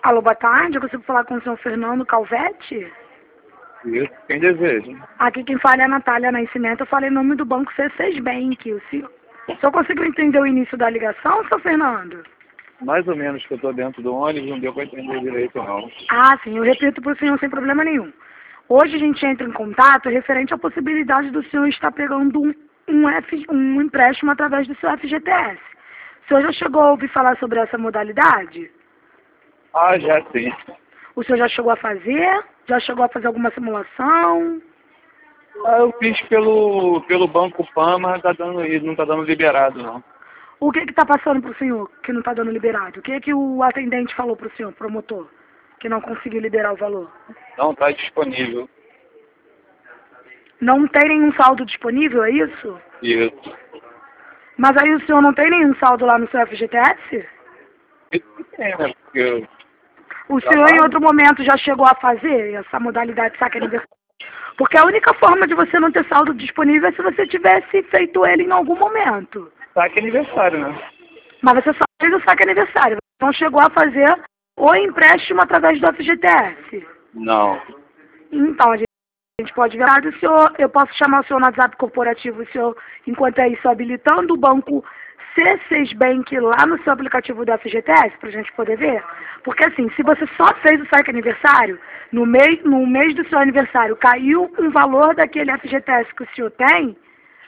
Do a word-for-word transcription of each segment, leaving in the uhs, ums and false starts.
Alô, boa tarde. Eu consigo falar com o senhor Fernando Calvete? Isso, quem deseja. Aqui quem fala é a Natália Nascimento. Eu falei em nome do Banco C seis Bank. O senhor, o senhor conseguiu entender o início da ligação, senhor Fernando? Mais ou menos que eu estou dentro do ônibus, não deu para entender direito, não. Ah, sim. Eu repito para o senhor sem problema nenhum. Hoje a gente entra em contato referente à possibilidade do senhor estar pegando um, um, F, um empréstimo através do seu F G T S. O senhor já chegou a ouvir falar sobre essa modalidade? Ah, já sim. O senhor já chegou a fazer? Já chegou a fazer alguma simulação? Ah, eu fiz pelo, pelo Banco Pama, tá dando, e não está dando liberado, não. O que que está passando para o senhor que não está dando liberado? O que que o atendente falou para o senhor, promotor, que não conseguiu liberar o valor? Não está disponível. Não tem nenhum saldo disponível, é isso? Isso. Mas aí o senhor não tem nenhum saldo lá no seu F G T S? Isso tem, né? Porque eu O senhor em trabalho. outro momento já chegou a fazer essa modalidade de saque aniversário? Porque a única forma de você não ter saldo disponível é se você tivesse feito ele em algum momento. Saque aniversário, né? Mas você só fez o saque aniversário. Você não chegou a fazer o empréstimo através do F G T S. Não. Então, a gente, a gente pode ver. O senhor, eu posso chamar o senhor no WhatsApp corporativo, o senhor, enquanto é isso, habilitando o banco C seis Bank lá no seu aplicativo do F G T S, para a gente poder ver. Porque assim, se você só fez o saque aniversário, no mês, no mês do seu aniversário caiu um valor daquele F G T S que o senhor tem,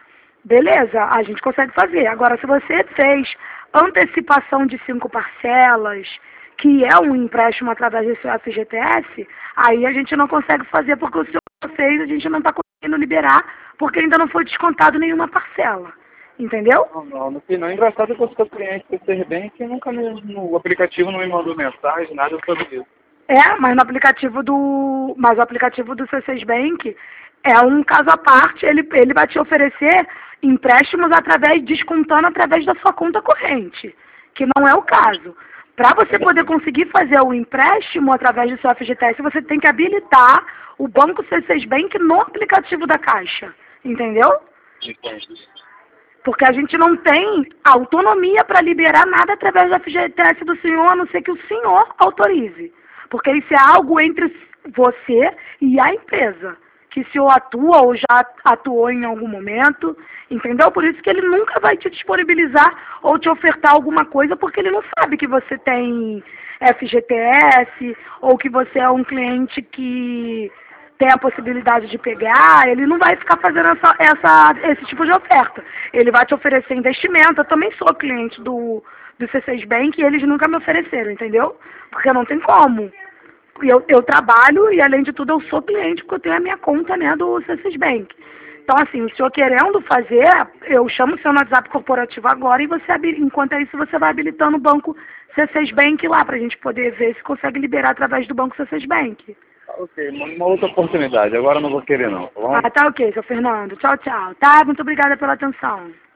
beleza, a gente consegue fazer. Agora, se você fez antecipação de cinco parcelas, que é um empréstimo através do seu F G T S, aí a gente não consegue fazer porque o senhor fez, a gente não está conseguindo liberar, porque ainda não foi descontado nenhuma parcela. Entendeu? Não, não, no final. Engraçado que eu sou cliente do C seis Bank e nunca me, no aplicativo não me mandou mensagem, nada sobre isso. É, mas no aplicativo do. Mas o aplicativo do C seis Bank é um caso à parte, ele, ele vai te oferecer empréstimos através, descontando através da sua conta corrente, que não é o caso. Para você poder conseguir fazer o empréstimo através do seu F G T S, você tem que habilitar o Banco C seis Bank no aplicativo da Caixa. Entendeu? Entendi. Porque a gente não tem autonomia para liberar nada através do F G T S do senhor, a não ser que o senhor autorize. Porque isso é algo entre você e a empresa, que o senhor atua ou já atuou em algum momento, entendeu? Por isso que ele nunca vai te disponibilizar ou te ofertar alguma coisa, porque ele não sabe que você tem F G T S ou que você é um cliente que tem a possibilidade de pegar, ele não vai ficar fazendo essa, essa, esse tipo de oferta. Ele vai te oferecer investimento. Eu também sou cliente do, do C seis Bank e eles nunca me ofereceram, entendeu? Porque não tem como. Eu, eu trabalho e, além de tudo, eu sou cliente porque eu tenho a minha conta, né, do C seis Bank. Então, assim, o senhor querendo fazer, eu chamo o seu no WhatsApp corporativo agora e você, enquanto é isso, você vai habilitando o banco C seis Bank lá para a gente poder ver se consegue liberar através do banco C seis Bank. Ok, uma outra oportunidade. Agora eu não vou querer, não. Tá bom? Ah, tá ok, seu Fernando. Tchau, tchau. Tá? Muito obrigada pela atenção.